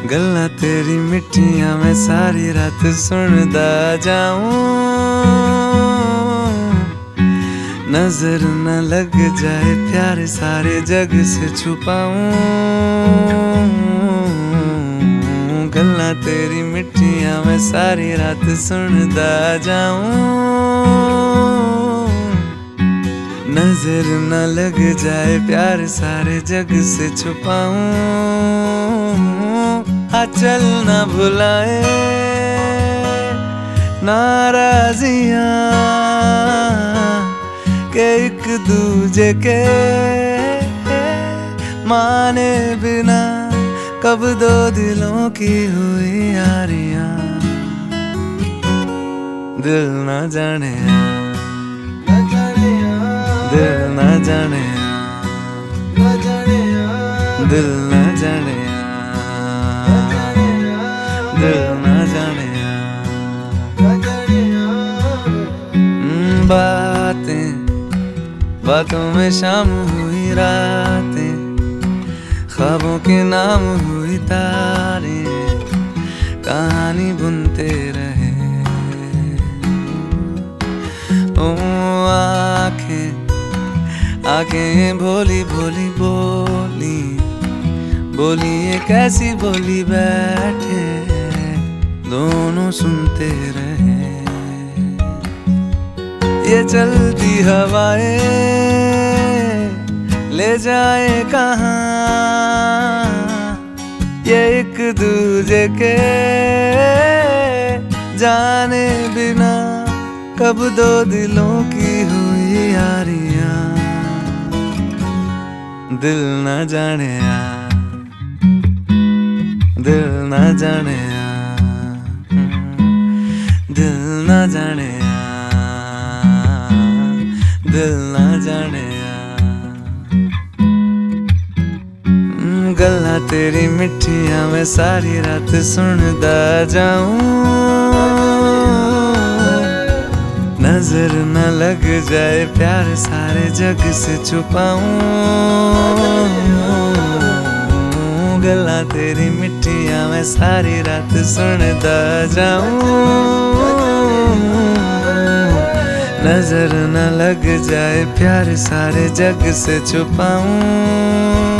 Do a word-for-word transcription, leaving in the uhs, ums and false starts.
गल्ला तेरी मिठियां मैं सारी रात सुनदा जाऊं, नजर न लग जाए प्यार सारे जग से छुपाऊं। गल्ला तेरी मिठियां मैं सारी रात सुनदा जाऊं, नजर न लग जाए प्यार सारे जग से छुपाऊं। आ चल ना भुलाए नाराजियां के एक दूजे के माने बिना कब दो दिलों की हुई यारियां। दिल ना जाने दिल ना जाने दिल ना जाने दिल ना जाने बातें बातों में शाम हुई रातें, ख्वाबों के नाम हुई तारें, कहानी बुनते रहे। ओ आँखें आंखें भोली भोली बोली बोली ये कैसी बोली बैठे दोनों सुनते रहे। ये चलती हवाएं ले जाए कहाँ, ये एक दूजे के जाने बिना कब दो दिलों की हुई यारियां। दिल ना जाने दिल ना जाने दिल ना जाने दिल ना जाने। गल्ला तेरी मिठियां मैं सारी रात सुनदा जाऊं, नजर न लग जाए प्यार सारे जग से छुपाऊं। गल्ला तेरी मिठियां मैं सारी रात सुनदा जाऊं, नजर न लग जाए प्यार सारे जग से छुपाऊं।